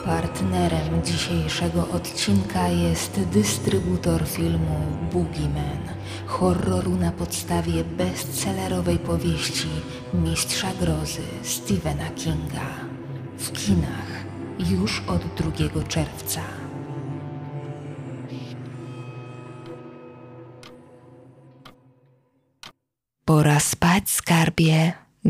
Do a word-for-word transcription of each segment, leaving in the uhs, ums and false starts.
Partnerem dzisiejszego odcinka jest dystrybutor filmu Boogeyman, horroru na podstawie bestsellerowej powieści mistrza grozy Stephena Kinga. W kinach już od drugiego czerwca. Pora spać, skarbie.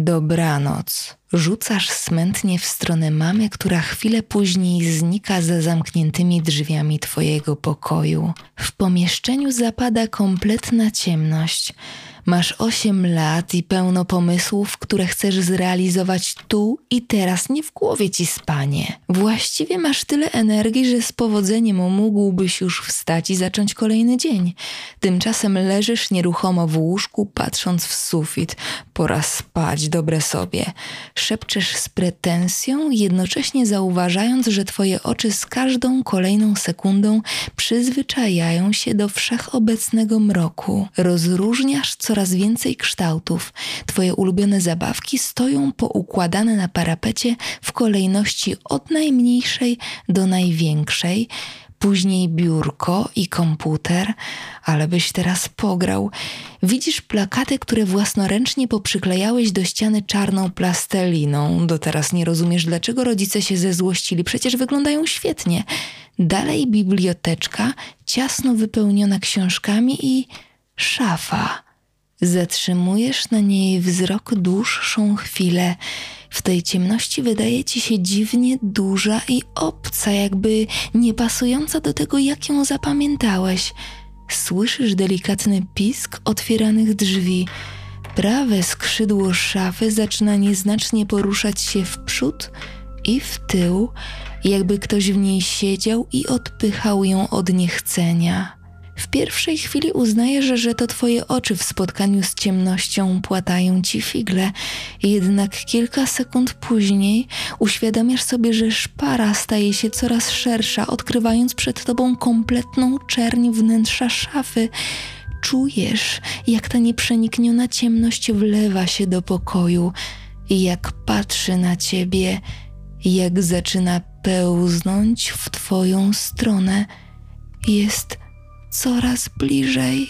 Dobranoc. Rzucasz smętnie w stronę mamy, która chwilę później znika za zamkniętymi drzwiami twojego pokoju. W pomieszczeniu zapada kompletna ciemność. Masz osiem lat i pełno pomysłów, które chcesz zrealizować tu i teraz, nie w głowie ci spanie. Właściwie masz tyle energii, że z powodzeniem mógłbyś już wstać i zacząć kolejny dzień. Tymczasem leżysz nieruchomo w łóżku, patrząc w sufit. Pora spać, dobre sobie. Szepczesz z pretensją, jednocześnie zauważając, że twoje oczy z każdą kolejną sekundą przyzwyczajają się do wszechobecnego mroku. Rozróżniasz coraz więcej kształtów. Twoje ulubione zabawki stoją poukładane na parapecie w kolejności od najmniejszej do największej. Później biurko i komputer, ale byś teraz pograł. Widzisz plakaty, które własnoręcznie poprzyklejałeś do ściany czarną plasteliną. Do teraz nie rozumiesz, dlaczego rodzice się zezłościli. Przecież wyglądają świetnie. Dalej biblioteczka, ciasno wypełniona książkami i szafa. Zatrzymujesz na niej wzrok dłuższą chwilę. W tej ciemności wydaje ci się dziwnie duża i obca, jakby nie pasująca do tego, jak ją zapamiętałeś. Słyszysz delikatny pisk otwieranych drzwi. Prawe skrzydło szafy zaczyna nieznacznie poruszać się w przód i w tył, jakby ktoś w niej siedział i odpychał ją od niechcenia. W pierwszej chwili uznajesz, że to twoje oczy w spotkaniu z ciemnością płatają ci figle, jednak kilka sekund później uświadamiasz sobie, że szpara staje się coraz szersza, odkrywając przed tobą kompletną czerń wnętrza szafy. Czujesz, jak ta nieprzenikniona ciemność wlewa się do pokoju i jak patrzy na ciebie, jak zaczyna pełznąć w twoją stronę. Jest coraz bliżej.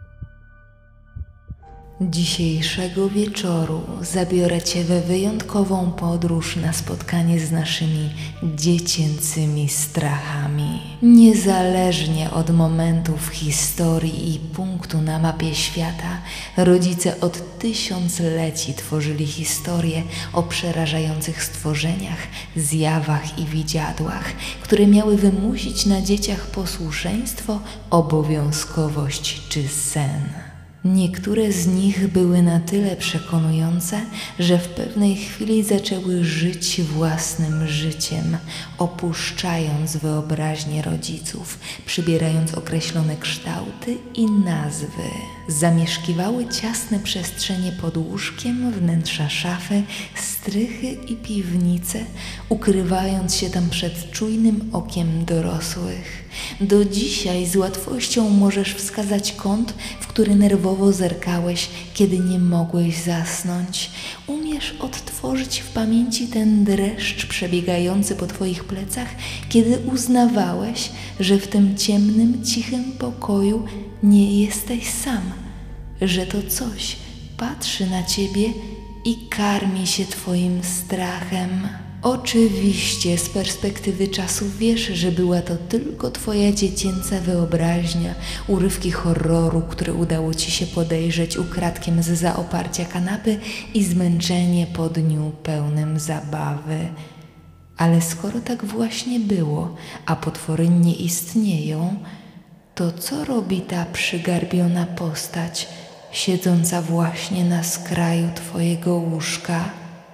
Dzisiejszego wieczoru zabiorę cię we wyjątkową podróż na spotkanie z naszymi dziecięcymi strachami. Niezależnie od momentu w historii i punktu na mapie świata, rodzice od tysiącleci tworzyli historie o przerażających stworzeniach, zjawach i widziadłach, które miały wymusić na dzieciach posłuszeństwo, obowiązkowość czy sen. Niektóre z nich były na tyle przekonujące, że w pewnej chwili zaczęły żyć własnym życiem, opuszczając wyobraźnię rodziców, przybierając określone kształty i nazwy. Zamieszkiwały ciasne przestrzenie pod łóżkiem, wnętrza szafy, strychy i piwnice, ukrywając się tam przed czujnym okiem dorosłych. Do dzisiaj z łatwością możesz wskazać kąt, w który nerwowo zerkałeś, kiedy nie mogłeś zasnąć. Umiesz odtworzyć w pamięci ten dreszcz przebiegający po twoich plecach, kiedy uznawałeś, że w tym ciemnym, cichym pokoju nie jesteś sam, że to coś patrzy na ciebie i karmi się twoim strachem. Oczywiście z perspektywy czasu wiesz, że była to tylko twoja dziecięca wyobraźnia, urywki horroru, które udało ci się podejrzeć ukradkiem zza oparcia kanapy i zmęczenie po dniu pełnym zabawy. Ale skoro tak właśnie było, a potwory nie istnieją, to co robi ta przygarbiona postać, siedząca właśnie na skraju twojego łóżka?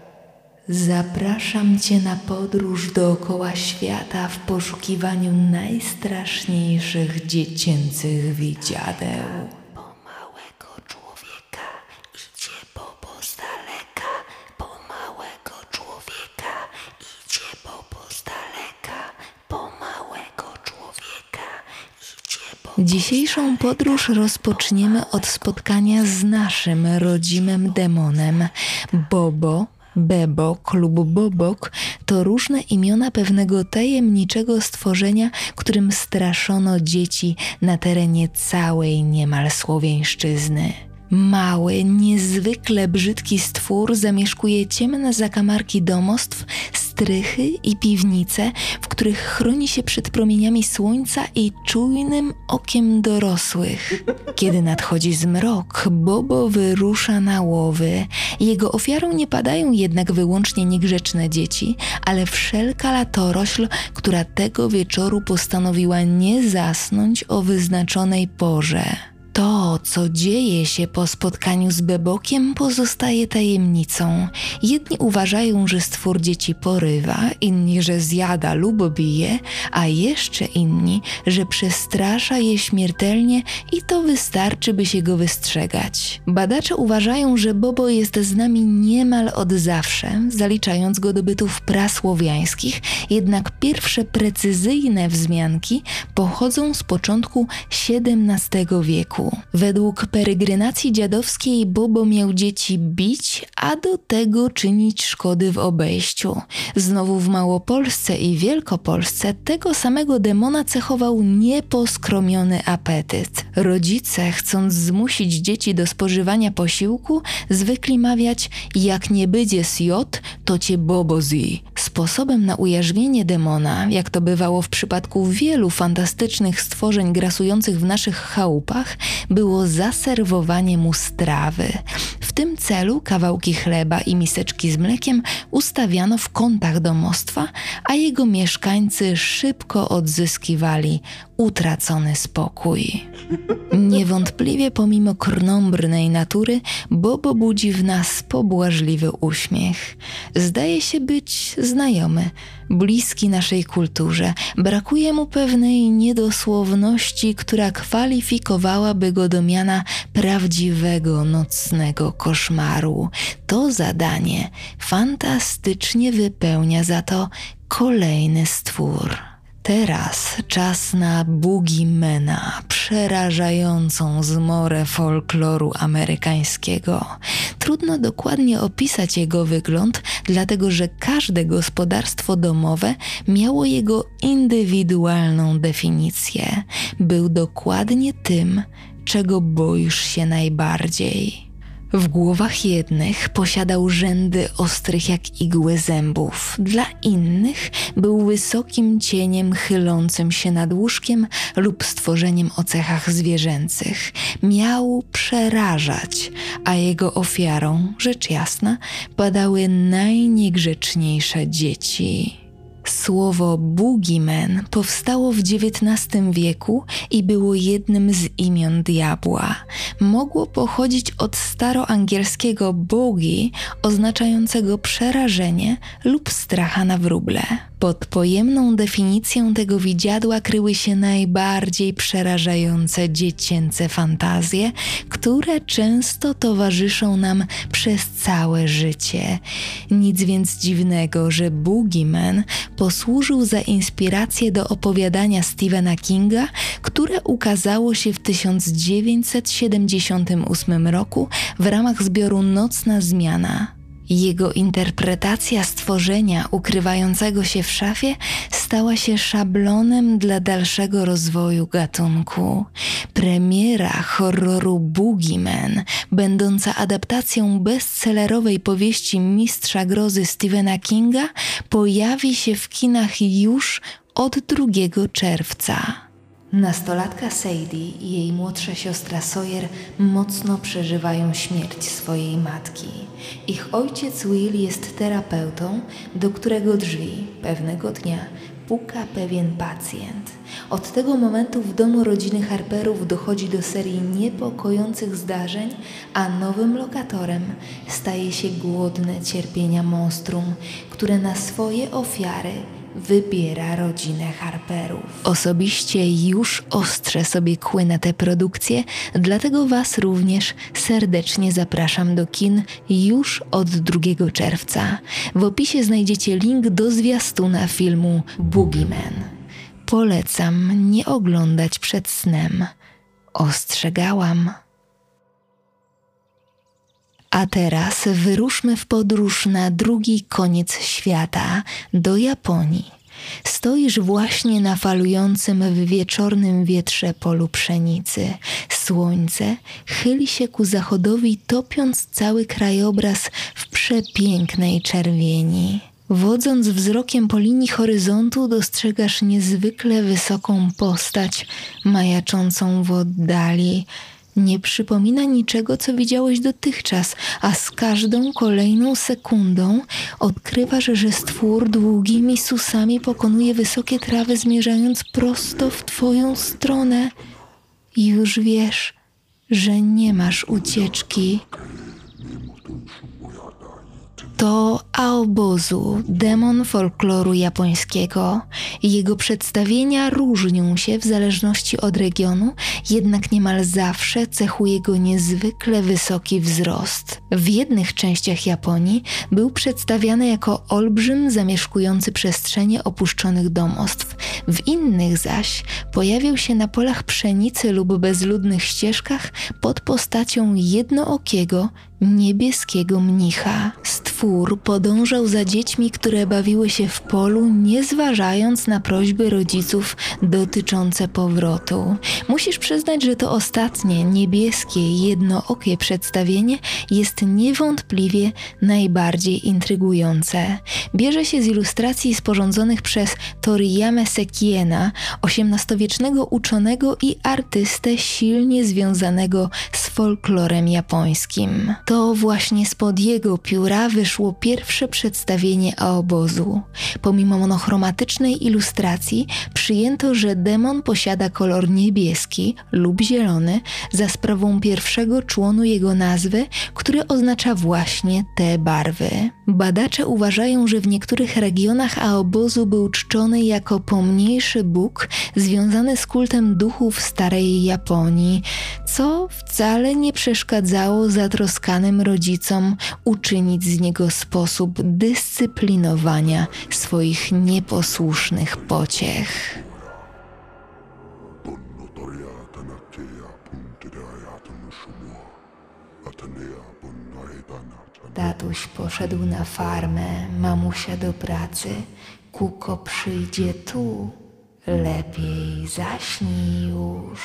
Zapraszam cię na podróż dookoła świata w poszukiwaniu najstraszniejszych dziecięcych widziadeł. Po małego człowieka idzie bobo z daleka, po małego człowieka idzie bobo z daleka, po małego człowieka idzie bobo. Dzisiejszą podróż rozpoczniemy od spotkania z naszym rodzimym demonem. Bobo, Bebok lub Bobok to różne imiona pewnego tajemniczego stworzenia, którym straszono dzieci na terenie całej niemal Słowiańszczyzny. Mały, niezwykle brzydki stwór zamieszkuje ciemne zakamarki domostw, strychy i piwnice, w których chroni się przed promieniami słońca i czujnym okiem dorosłych. Kiedy nadchodzi zmrok, Bobo wyrusza na łowy. Jego ofiarą nie padają jednak wyłącznie niegrzeczne dzieci, ale wszelka latorośl, która tego wieczoru postanowiła nie zasnąć o wyznaczonej porze. To, co dzieje się po spotkaniu z Bebokiem, pozostaje tajemnicą. Jedni uważają, że stwór dzieci porywa, inni, że zjada lub bije, a jeszcze inni, że przestrasza je śmiertelnie i to wystarczy, by się go wystrzegać. Badacze uważają, że Bobo jest z nami niemal od zawsze, zaliczając go do bytów prasłowiańskich, jednak pierwsze precyzyjne wzmianki pochodzą z początku siedemnastego wieku. Według peregrynacji dziadowskiej Bobo miał dzieci bić, a do tego czynić szkody w obejściu. Znowu w Małopolsce i Wielkopolsce tego samego demona cechował nieposkromiony apetyt. Rodzice, chcąc zmusić dzieci do spożywania posiłku, zwykli mawiać: jak nie będzie sjot, to cię Bobo zje. Sposobem na ujarzmienie demona, jak to bywało w przypadku wielu fantastycznych stworzeń grasujących w naszych chałupach, było zaserwowanie mu strawy. W tym celu kawałki chleba i miseczki z mlekiem ustawiano w kątach domostwa, a jego mieszkańcy szybko odzyskiwali utracony spokój. Niewątpliwie pomimo krnąbrnej natury, Bobo budzi w nas pobłażliwy uśmiech. Zdaje się być znajomy, bliski naszej kulturze. Brakuje mu pewnej niedosłowności, która kwalifikowałaby go do miana prawdziwego nocnego koszmaru. To zadanie fantastycznie wypełnia za to kolejny stwór. Teraz czas na Boogiemana, przerażającą zmorę folkloru amerykańskiego. Trudno dokładnie opisać jego wygląd, dlatego że każde gospodarstwo domowe miało jego indywidualną definicję. Był dokładnie tym, czego boisz się najbardziej. W głowach jednych posiadał rzędy ostrych jak igły zębów, dla innych był wysokim cieniem chylącym się nad łóżkiem lub stworzeniem o cechach zwierzęcych. Miał przerażać, a jego ofiarą, rzecz jasna, padały najniegrzeczniejsze dzieci. Słowo Boogieman powstało w dziewiętnastym wieku i było jednym z imion diabła. Mogło pochodzić od staroangielskiego boogie, oznaczającego przerażenie lub stracha na wróble. Pod pojemną definicją tego widziadła kryły się najbardziej przerażające dziecięce fantazje, które często towarzyszą nam przez całe życie. Nic więc dziwnego, że Boogieman posłużył za inspirację do opowiadania Stephena Kinga, które ukazało się w tysiąc dziewięćset siedemdziesiątym ósmym roku w ramach zbioru Nocna Zmiana. Jego interpretacja stworzenia ukrywającego się w szafie stała się szablonem dla dalszego rozwoju gatunku. Premiera horroru Boogieman, będąca adaptacją bestsellerowej powieści mistrza grozy Stephena Kinga, pojawi się w kinach już od drugiego czerwca. Nastolatka Sadie i jej młodsza siostra Sawyer mocno przeżywają śmierć swojej matki. Ich ojciec Will jest terapeutą, do którego drzwi pewnego dnia puka pewien pacjent. Od tego momentu w domu rodziny Harperów dochodzi do serii niepokojących zdarzeń, a nowym lokatorem staje się głodne cierpienia monstrum, które na swoje ofiary wybiera rodzinę Harperów. Osobiście już ostrzę sobie kły na tę produkcję, dlatego Was również serdecznie zapraszam do kin już od drugiego czerwca. W opisie znajdziecie link do zwiastuna filmu Boogieman. Polecam nie oglądać przed snem. Ostrzegałam. A teraz wyruszmy w podróż na drugi koniec świata, do Japonii. Stoisz właśnie na falującym w wieczornym wietrze polu pszenicy. Słońce chyli się ku zachodowi, topiąc cały krajobraz w przepięknej czerwieni. Wodząc wzrokiem po linii horyzontu, dostrzegasz niezwykle wysoką postać majaczącą w oddali. Nie przypomina niczego, co widziałeś dotychczas, a z każdą kolejną sekundą odkrywasz, że stwór długimi susami pokonuje wysokie trawy, zmierzając prosto w twoją stronę. I już wiesz, że nie masz ucieczki. To Aobozu, demon folkloru japońskiego. Jego przedstawienia różnią się w zależności od regionu, jednak niemal zawsze cechuje go niezwykle wysoki wzrost. W jednych częściach Japonii był przedstawiany jako olbrzym zamieszkujący przestrzenie opuszczonych domostw, w innych zaś pojawiał się na polach pszenicy lub bezludnych ścieżkach pod postacią jednookiego, niebieskiego mnicha. Stwór podążał za dziećmi, które bawiły się w polu, nie zważając na prośby rodziców dotyczące powrotu. Musisz przyznać, że to ostatnie, niebieskie, jednookie przedstawienie jest niewątpliwie najbardziej intrygujące. Bierze się z ilustracji sporządzonych przez Toriyamę Sekiena, osiemnastowiecznego uczonego i artystę silnie związanego z folklorem japońskim. To właśnie spod jego pióra wyszło pierwsze przedstawienie Aobozu. Pomimo monochromatycznej ilustracji przyjęto, że demon posiada kolor niebieski lub zielony za sprawą pierwszego członu jego nazwy, który oznacza właśnie te barwy. Badacze uważają, że w niektórych regionach Aobozu był czczony jako pomniejszy bóg związany z kultem duchów starej Japonii, co wcale nie przeszkadzało zatroskanym rodzicom uczynić z niego sposób dyscyplinowania swoich nieposłusznych pociech. Tatuś poszedł na farmę, mamusia do pracy. Kuko przyjdzie tu, lepiej zaśnij już.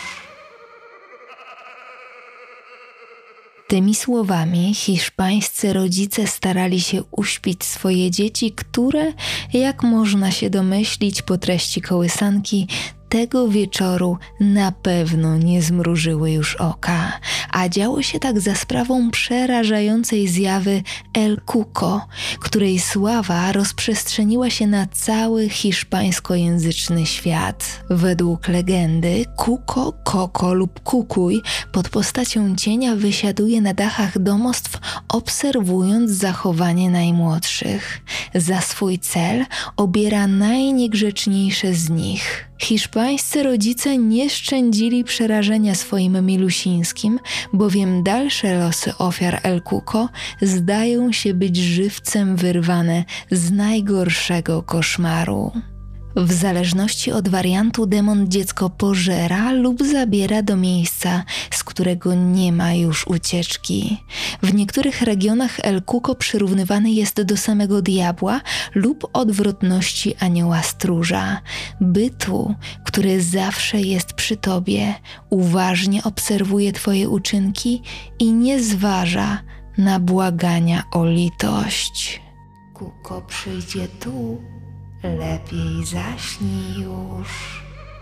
Tymi słowami hiszpańscy rodzice starali się uśpić swoje dzieci, które, jak można się domyślić po treści kołysanki, tego wieczoru na pewno nie zmrużyły już oka, a działo się tak za sprawą przerażającej zjawy El Cuco, której sława rozprzestrzeniła się na cały hiszpańskojęzyczny świat. Według legendy Cuco, Koko lub Kukuj pod postacią cienia wysiaduje na dachach domostw, obserwując zachowanie najmłodszych. Za swój cel obiera najniegrzeczniejsze z nich. Hiszpańscy rodzice nie szczędzili przerażenia swoim milusińskim, bowiem dalsze losy ofiar El Cuco zdają się być żywcem wyrwane z najgorszego koszmaru. W zależności od wariantu demon dziecko pożera lub zabiera do miejsca, z którego nie ma już ucieczki. W niektórych regionach El Cuco przyrównywany jest do samego diabła lub odwrotności anioła stróża, bytu, który zawsze jest przy tobie, uważnie obserwuje twoje uczynki i nie zważa na błagania o litość. Kuko przyjdzie tu, lepiej zaśnij już.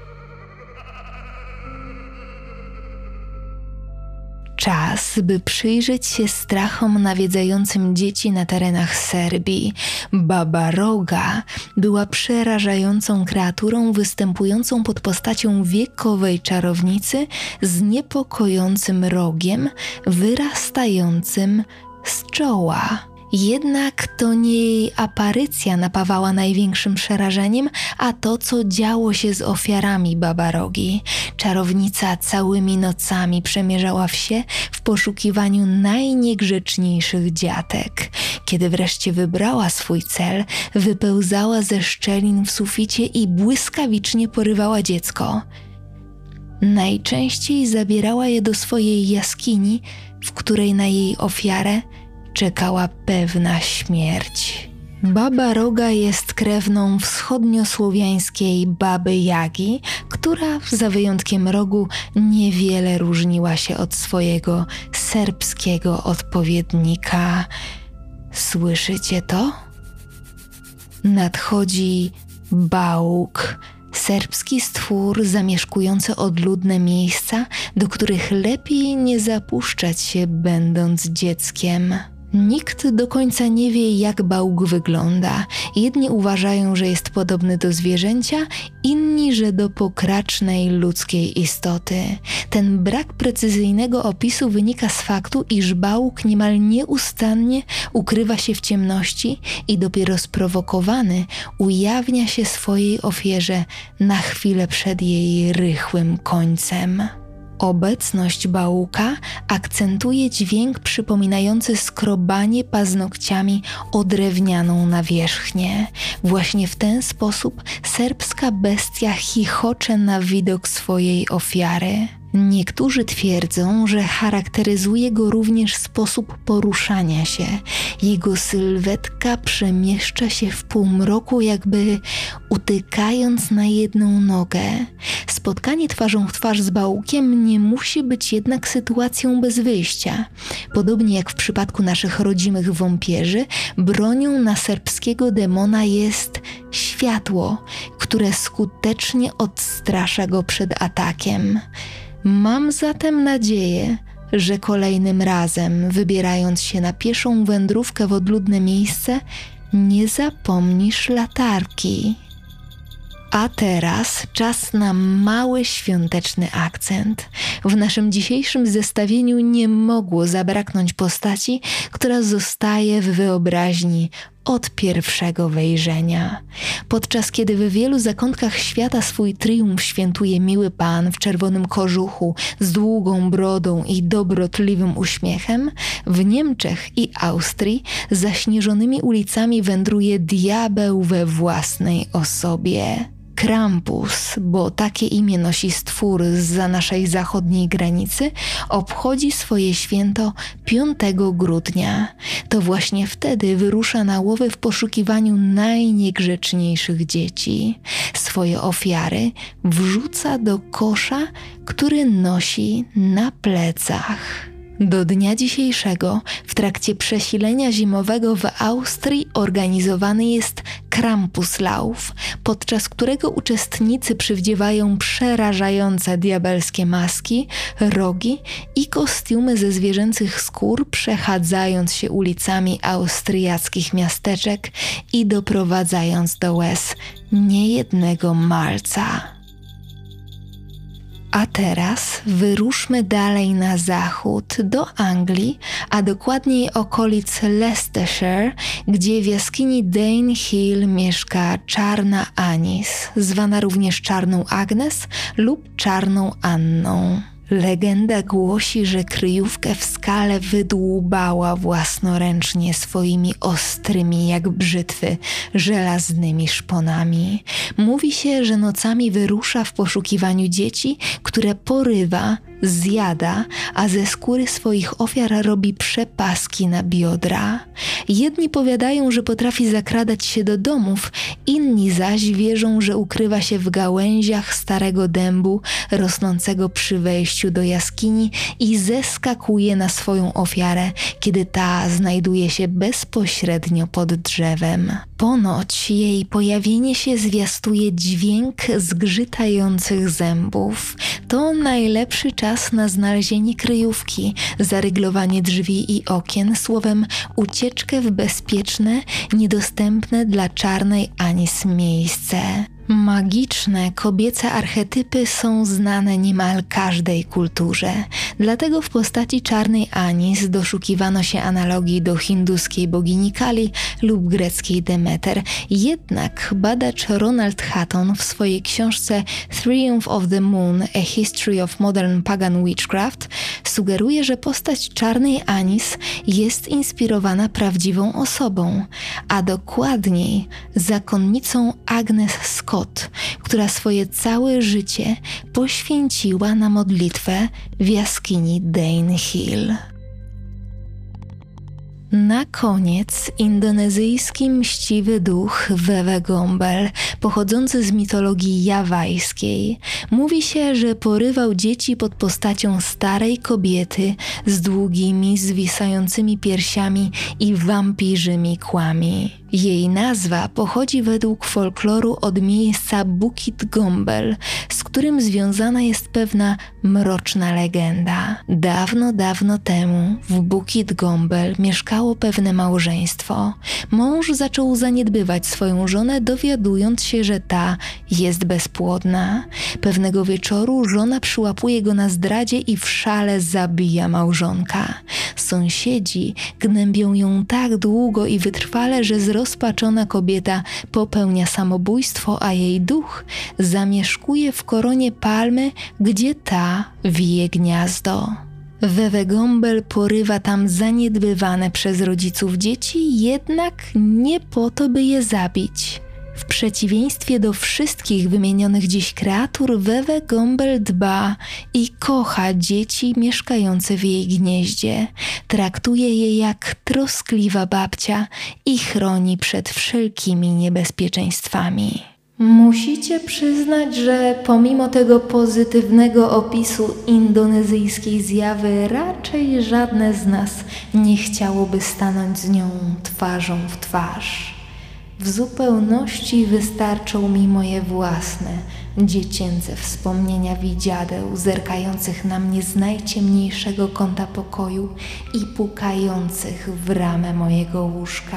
Czas, by przyjrzeć się strachom nawiedzającym dzieci na terenach Serbii. Baba Roga była przerażającą kreaturą występującą pod postacią wiekowej czarownicy z niepokojącym rogiem wyrastającym z czoła. Jednak to nie jej aparycja napawała największym przerażeniem, a to, co działo się z ofiarami Babarogi. Czarownica całymi nocami przemierzała wsie w poszukiwaniu najniegrzeczniejszych dziatek. Kiedy wreszcie wybrała swój cel, wypełzała ze szczelin w suficie i błyskawicznie porywała dziecko. Najczęściej zabierała je do swojej jaskini, w której na jej ofiarę czekała pewna śmierć. Baba Roga jest krewną wschodniosłowiańskiej Baby Jagi, która za wyjątkiem rogu niewiele różniła się od swojego serbskiego odpowiednika. Słyszycie to? Nadchodzi Bauk, serbski stwór zamieszkujący odludne miejsca, do których lepiej nie zapuszczać się, będąc dzieckiem. Nikt do końca nie wie, jak Bauk wygląda. Jedni uważają, że jest podobny do zwierzęcia, inni, że do pokracznej ludzkiej istoty. Ten brak precyzyjnego opisu wynika z faktu, iż Bauk niemal nieustannie ukrywa się w ciemności i dopiero sprowokowany ujawnia się swojej ofierze na chwilę przed jej rychłym końcem. Obecność Bauka akcentuje dźwięk przypominający skrobanie paznokciami o drewnianą nawierzchnię. Właśnie w ten sposób serbska bestia chichocze na widok swojej ofiary. Niektórzy twierdzą, że charakteryzuje go również sposób poruszania się. Jego sylwetka przemieszcza się w półmroku, jakby utykając na jedną nogę. Spotkanie twarzą w twarz z Baukiem nie musi być jednak sytuacją bez wyjścia. Podobnie jak w przypadku naszych rodzimych wampierzy, bronią na serbskiego demona jest światło, które skutecznie odstrasza go przed atakiem. Mam zatem nadzieję, że kolejnym razem, wybierając się na pieszą wędrówkę w odludne miejsce, nie zapomnisz latarki. A teraz czas na mały świąteczny akcent. W naszym dzisiejszym zestawieniu nie mogło zabraknąć postaci, która zostaje w wyobraźni od pierwszego wejrzenia. Podczas kiedy w wielu zakątkach świata swój triumf świętuje miły pan w czerwonym kożuchu z długą brodą i dobrotliwym uśmiechem, w Niemczech i Austrii zaśnieżonymi ulicami wędruje diabeł we własnej osobie. Krampus, bo takie imię nosi stwór zza naszej zachodniej granicy, obchodzi swoje święto piątego grudnia. To właśnie wtedy wyrusza na łowy w poszukiwaniu najniegrzeczniejszych dzieci. Swoje ofiary wrzuca do kosza, który nosi na plecach. Do dnia dzisiejszego w trakcie przesilenia zimowego w Austrii organizowany jest Krampuslauf, podczas którego uczestnicy przywdziewają przerażające diabelskie maski, rogi i kostiumy ze zwierzęcych skór, przechadzając się ulicami austriackich miasteczek i doprowadzając do łez niejednego malca. A teraz wyruszmy dalej na zachód, do Anglii, a dokładniej okolic Leicestershire, gdzie w jaskini Danehill mieszka Czarna Anis, zwana również Czarną Agnes lub Czarną Anną. Legenda głosi, że kryjówkę w skale wydłubała własnoręcznie swoimi ostrymi jak brzytwy żelaznymi szponami. Mówi się, że nocami wyrusza w poszukiwaniu dzieci, które porywa, zjada, a ze skóry swoich ofiar robi przepaski na biodra. Jedni powiadają, że potrafi zakradać się do domów, inni zaś wierzą, że ukrywa się w gałęziach starego dębu rosnącego przy wejściu do jaskini i zeskakuje na swoją ofiarę, kiedy ta znajduje się bezpośrednio pod drzewem. Ponoć jej pojawienie się zwiastuje dźwięk zgrzytających zębów. To najlepszy czas na znalezienie kryjówki, zaryglowanie drzwi i okien, słowem ucieczkę w bezpieczne, niedostępne dla Czarnej Anis miejsce. Magiczne, kobiece archetypy są znane niemal każdej kulturze. Dlatego w postaci Czarnej Anis doszukiwano się analogii do hinduskiej bogini Kali lub greckiej Demeter. Jednak badacz Ronald Hutton w swojej książce Triumph of the Moon – A History of Modern Pagan Witchcraft sugeruje, że postać Czarnej Anis jest inspirowana prawdziwą osobą, a dokładniej zakonnicą Agnes Scott, która swoje całe życie poświęciła na modlitwę w jaskini Danehill. Na koniec indonezyjski mściwy duch Wewe Gombel, pochodzący z mitologii jawajskiej. Mówi się, że porywał dzieci pod postacią starej kobiety z długimi, zwisającymi piersiami i wampirzymi kłami. Jej nazwa pochodzi według folkloru od miejsca Bukit Gombel, z którym związana jest pewna mroczna legenda. Dawno, dawno temu w Bukit Gombel mieszkało pewne małżeństwo. Mąż zaczął zaniedbywać swoją żonę, dowiadując się, że ta jest bezpłodna. Pewnego wieczoru żona przyłapuje go na zdradzie i w szale zabija małżonka. Sąsiedzi gnębią ją tak długo i wytrwale, że zrozpaczona kobieta popełnia samobójstwo, a jej duch zamieszkuje w koronie palmy, gdzie ta wije gniazdo. Wewe Gombel porywa tam zaniedbywane przez rodziców dzieci, jednak nie po to, by je zabić. W przeciwieństwie do wszystkich wymienionych dziś kreatur, Wewe Gombel dba i kocha dzieci mieszkające w jej gnieździe. Traktuje je jak troskliwa babcia i chroni przed wszelkimi niebezpieczeństwami. Musicie przyznać, że pomimo tego pozytywnego opisu indonezyjskiej zjawy, raczej żadne z nas nie chciałoby stanąć z nią twarzą w twarz. W zupełności wystarczą mi moje własne, dziecięce wspomnienia widziadeł zerkających na mnie z najciemniejszego kąta pokoju i pukających w ramę mojego łóżka.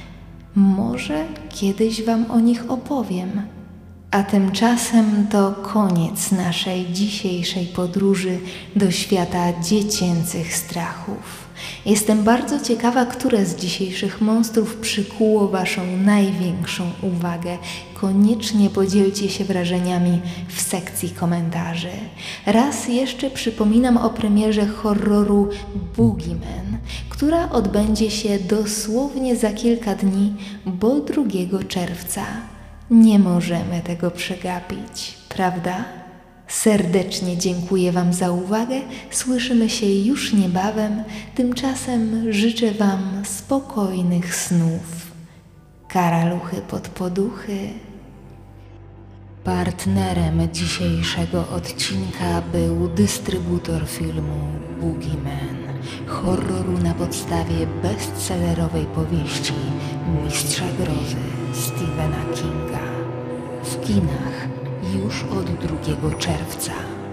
Może kiedyś wam o nich opowiem. A tymczasem to koniec naszej dzisiejszej podróży do świata dziecięcych strachów. Jestem bardzo ciekawa, które z dzisiejszych monstrów przykuło waszą największą uwagę. Koniecznie podzielcie się wrażeniami w sekcji komentarzy. Raz jeszcze przypominam o premierze horroru Boogeyman, która odbędzie się dosłownie za kilka dni, bo drugiego czerwca. Nie możemy tego przegapić, prawda? Serdecznie dziękuję wam za uwagę. Słyszymy się już niebawem. Tymczasem życzę wam spokojnych snów. Karaluchy pod poduchy. Partnerem dzisiejszego odcinka był dystrybutor filmu Boogeyman, horroru na podstawie bestsellerowej powieści Mistrza Grozy Stephena Kinga. W kinach już od drugiego czerwca.